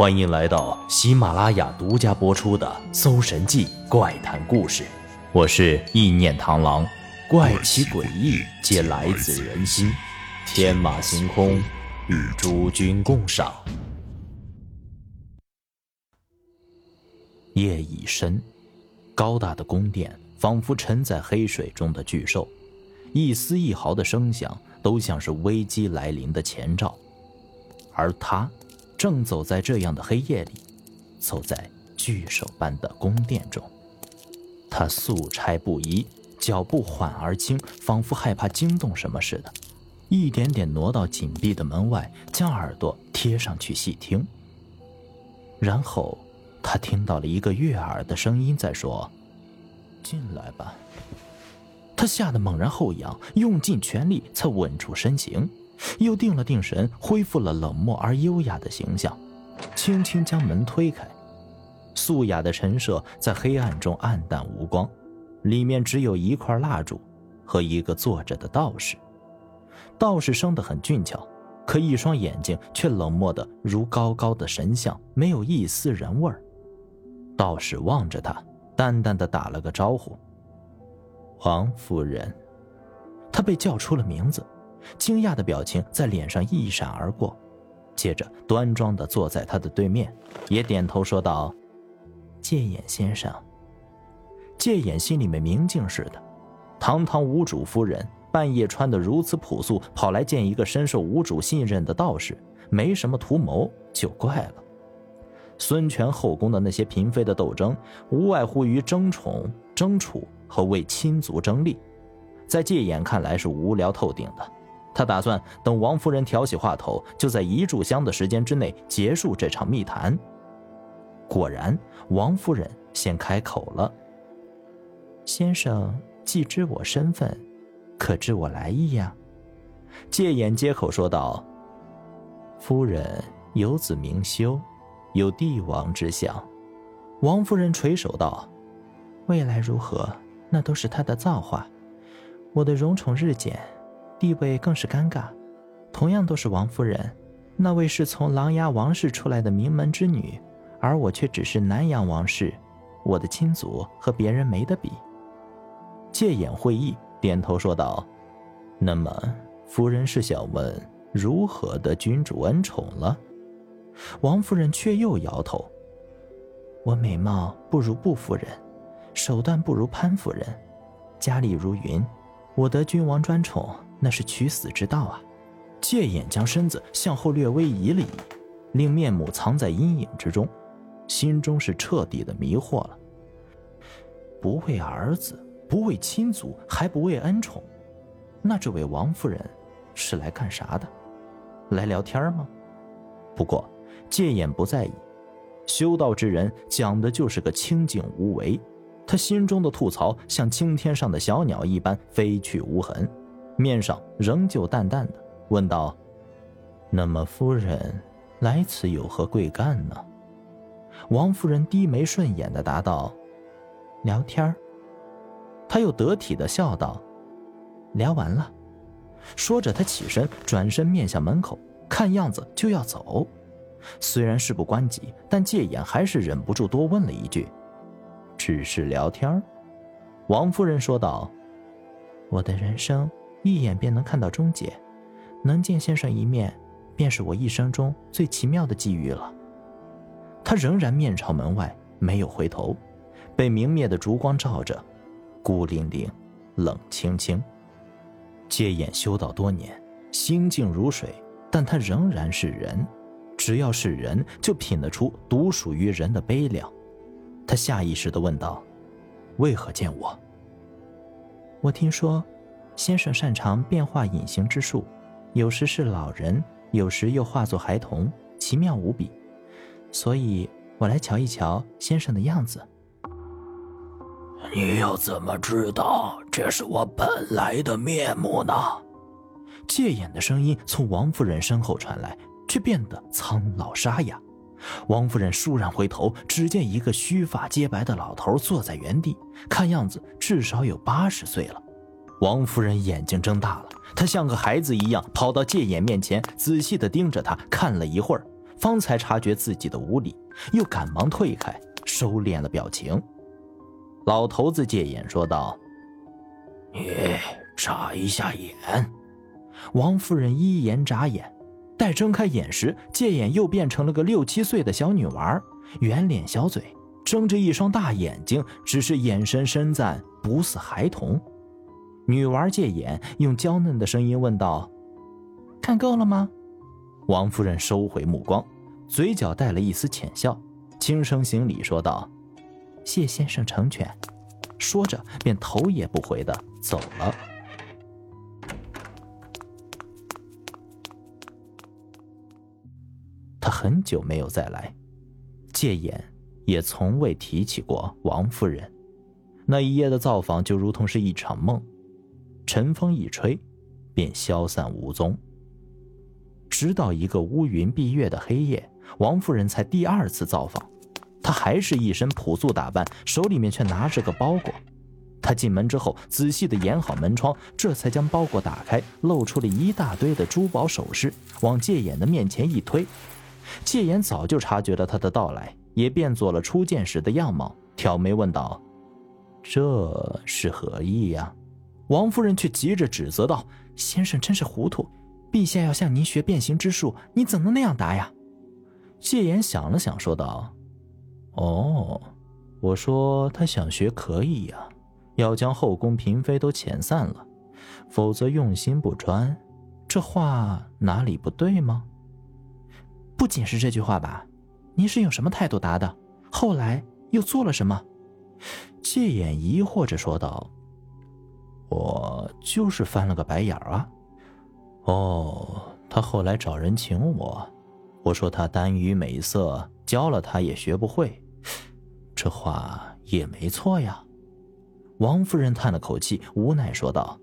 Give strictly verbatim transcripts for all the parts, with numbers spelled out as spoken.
欢迎来到喜马拉雅独家播出的《搜神记怪谈故事》，我是意念螳螂，怪奇诡异皆来自人心，天马行空，与诸君共赏。夜已深，高大的宫殿仿佛沉在黑水中的巨兽，一丝一毫的声响都像是危机来临的前兆。而他正走在这样的黑夜里，走在巨兽般的宫殿中。他素差不移，脚步缓而轻，仿佛害怕惊动什么似的，一点点挪到紧闭的门外，将耳朵贴上去细听。然后他听到了一个悦耳的声音在说：进来吧。他吓得猛然后仰，用尽全力才稳住身形，又定了定神，恢复了冷漠而优雅的形象，轻轻将门推开。素雅的陈设在黑暗中暗淡无光，里面只有一块蜡烛和一个坐着的道士。道士生得很俊俏，可一双眼睛却冷漠得如高高的神像，没有一丝人味儿。道士望着他，淡淡地打了个招呼：王夫人。他被叫出了名字，惊讶的表情在脸上一闪而过，接着端庄地坐在他的对面，也点头说道：戒眼先生。戒眼心里面明镜似的，堂堂无主夫人半夜穿得如此朴素，跑来见一个深受无主信任的道士，没什么图谋就怪了。孙权后宫的那些嫔妃的斗争，无外乎于争宠、争储和为亲族争利，在戒眼看来是无聊透顶的。他打算等王夫人挑起话头，就在一炷香的时间之内结束这场密谈。果然，王夫人先开口了：先生既知我身份，可知我来意呀？戒眼接口说道：夫人有子明修，有帝王之相。王夫人垂首道：未来如何，那都是他的造化。我的荣宠日减，地位更是尴尬。同样都是王夫人，那位是从琅琊王氏出来的名门之女，而我却只是南阳王氏，我的亲族和别人没得比。戒眼会意，点头说道：那么夫人是想问如何的君主恩宠了？王夫人却又摇头：我美貌不如布夫人，手段不如潘夫人，家里如云，我得君王专宠，那是取死之道啊。戒眼将身子向后略微移了移，令面目藏在阴影之中，心中是彻底的迷惑了。不为儿子，不为亲族，还不为恩宠，那这位王夫人是来干啥的？来聊天吗？不过戒眼不在意，修道之人讲的就是个清净无为，他心中的吐槽像青天上的小鸟一般飞去无痕，面上仍旧淡淡的问道：那么夫人来此有何贵干呢？王夫人低眉顺眼的答道：聊天。他又得体的笑道：聊完了。说着他起身转身面向门口，看样子就要走。虽然事不关己，但戒眼还是忍不住多问了一句：只是聊天？王夫人说道：我的人生一眼便能看到终结，能见先生一面，便是我一生中最奇妙的际遇了。他仍然面朝门外，没有回头，被明灭的烛光照着，孤零零，冷清清。戒眼修道多年，心静如水，但他仍然是人，只要是人，就品得出独属于人的悲凉。他下意识地问道：为何见我？我听说先生擅长变化隐形之术，有时是老人，有时又化作孩童，奇妙无比，所以我来瞧一瞧先生的样子。 你又怎么知道这是我本来的面目呢？ 戒眼的声音从王夫人身后传来，却变得苍老沙哑。王夫人倏然回头，只见一个须发皆白的老头坐在原地，看样子至少有八十岁了。王夫人眼睛睁大了，她像个孩子一样跑到戒眼面前，仔细地盯着他看了一会儿， 方才察觉自己的无礼，又赶忙退开，收敛了表情。老头子戒眼说道： 你眨一下眼。 王夫人一言眨眼，待睁开眼时，戒眼又变成了个六七岁的小女娃，圆脸小嘴，睁着一双大眼睛，只是眼神深赞不似孩童。女娃戒眼用娇嫩的声音问道：看够了吗？王夫人收回目光，嘴角带了一丝浅笑，轻声行礼说道：谢先生成全。说着便头也不回地走了。他很久没有再来，戒眼也从未提起过王夫人。那一夜的造访就如同是一场梦，晨风一吹便消散无踪。直到一个乌云蔽月的黑夜，王夫人才第二次造访。她还是一身朴素打扮，手里面却拿着个包裹。她进门之后仔细地掩好门窗，这才将包裹打开，露出了一大堆的珠宝首饰，往戒眼的面前一推。戒眼早就察觉了她的到来，也变作了初见时的样貌，挑眉问道：这是何意呀？王夫人却急着指责道：先生真是糊涂，陛下要向您学变形之术，你怎能那样答呀？戒眼想了想说道：哦，我说他想学可以呀，要将后宫嫔妃都遣散了，否则用心不专，这话哪里不对吗？不仅是这句话吧，您是用什么态度答的？后来又做了什么？戒眼疑惑着说道：我就是翻了个白眼啊。哦，他后来找人请我，我说他耽于美色，教了他也学不会，这话也没错呀。王夫人叹了口气，无奈说道：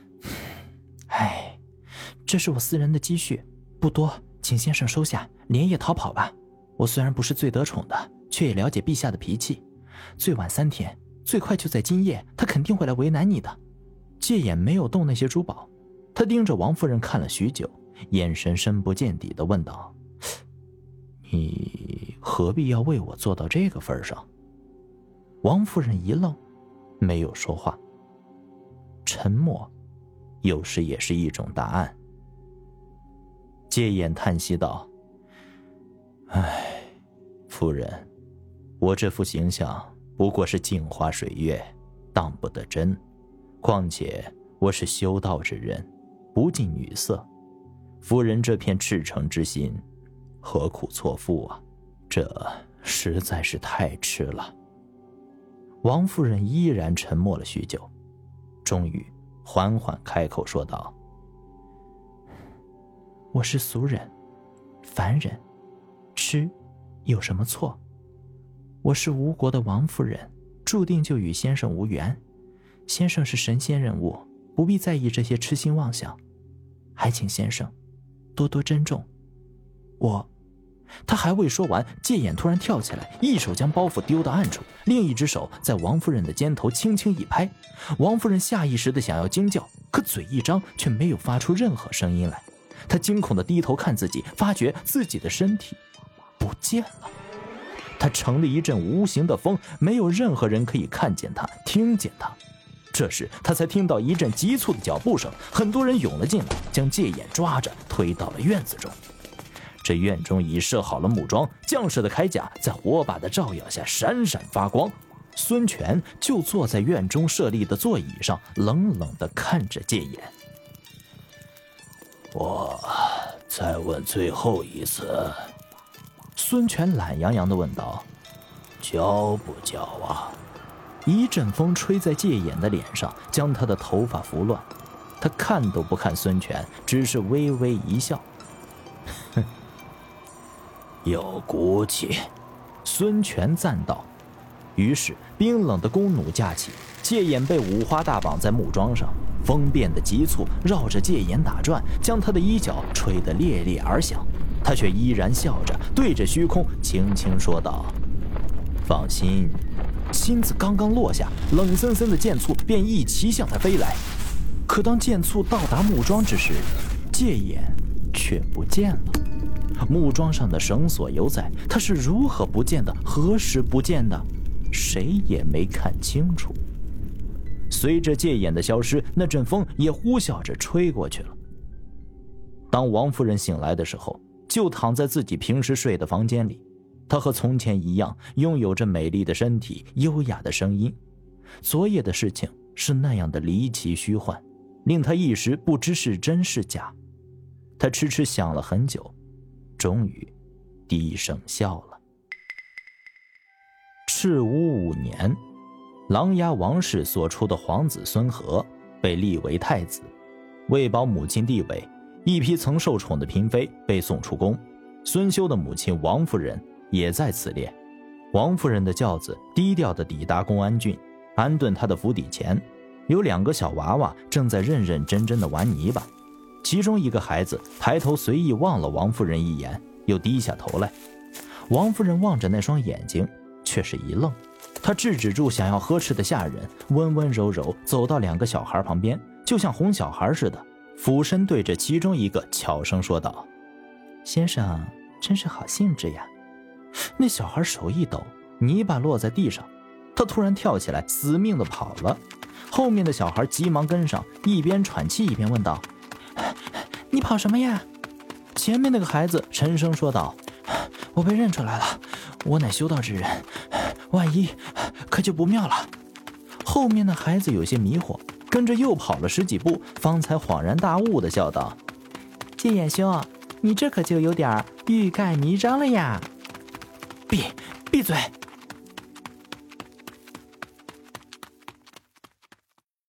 哎，这是我私人的积蓄，不多，请先生收下，连夜逃跑吧。我虽然不是最得宠的，却也了解陛下的脾气，最晚三天，最快就在今夜，他肯定会来为难你的。戒眼没有动那些珠宝，他盯着王夫人看了许久，眼神深不见底地问道：你何必要为我做到这个份上？王夫人一愣，没有说话。沉默有时也是一种答案。戒眼叹息道：唉，夫人，我这副形象不过是镜花水月，当不得真。况且我是修道之人，不近女色，夫人这片赤诚之心，何苦错付啊？这实在是太迟了。王夫人依然沉默了许久，终于缓缓开口说道：我是俗人，凡人，吃有什么错？我是吴国的王夫人，注定就与先生无缘。先生是神仙人物，不必在意这些痴心妄想，还请先生多多珍重。我……他还未说完，戒眼突然跳起来，一手将包袱丢到暗处，另一只手在王夫人的肩头轻轻一拍。王夫人下意识地想要惊叫，可嘴一张却没有发出任何声音来。她惊恐地低头看自己，发觉自己的身体不见了。她成了一阵无形的风，没有任何人可以看见她，听见她。这时他才听到一阵急促的脚步声，很多人涌了进来，将戒眼抓着推到了院子中。这院中已设好了木桩，将士的铠甲在火把的照耀下闪闪发光。孙权就坐在院中设立的座椅上，冷冷地看着戒眼。 我再问最后一次。 孙权懒洋洋地问道： 教不教啊？ 一阵风吹在戒眼的脸上，将他的头发拂乱。他看都不看孙权，只是微微一笑。 哼，有骨气。 孙权赞道。于是冰冷的弓弩架起，戒眼被五花大绑在木桩上，风变得急促，绕着戒眼打转，将他的衣角吹得烈烈而响。他却依然笑着，对着虚空轻轻说道：放心。心子刚刚落下，冷森森的箭簇便一齐向他飞来。可当箭簇到达木桩之时，戒眼却不见了。 木桩上的绳索犹在，他是如何不见的？何时不见的？谁也没看清楚。随着戒眼的消失，那阵风也呼啸着吹过去了。当王夫人醒来的时候，就躺在自己平时睡的房间里。她和从前一样，拥有着美丽的身体、优雅的声音。昨夜的事情是那样的离奇虚幻，令她一时不知是真是假。她痴痴想了很久，终于低声笑了。赤乌五年，琅琊王氏所出的皇子孙和被立为太子，为保母亲地位，一批曾受宠的嫔妃被送出宫。孙修的母亲王夫人也在此列。王夫人的轿子低调地抵达公安郡，安顿她的府邸前，有两个小娃娃正在认认真真地玩泥巴。其中一个孩子抬头随意望了王夫人一眼，又低下头来。王夫人望着那双眼睛，却是一愣。她制止住想要呵斥的下人，温温柔柔走到两个小孩旁边，就像哄小孩似的，俯身对着其中一个悄声说道：“先生真是好兴致呀。”那小孩手一抖，泥巴落在地上，他突然跳起来，死命地跑了。后面的小孩急忙跟上，一边喘气一边问道：“你跑什么呀？”前面那个孩子沉声说道：“我被认出来了，我乃修道之人，万一可就不妙了。”后面的孩子有些迷惑，跟着又跑了十几步，方才恍然大悟地笑道：“戒眼兄，你这可就有点欲盖弥彰了呀。”闭闭嘴！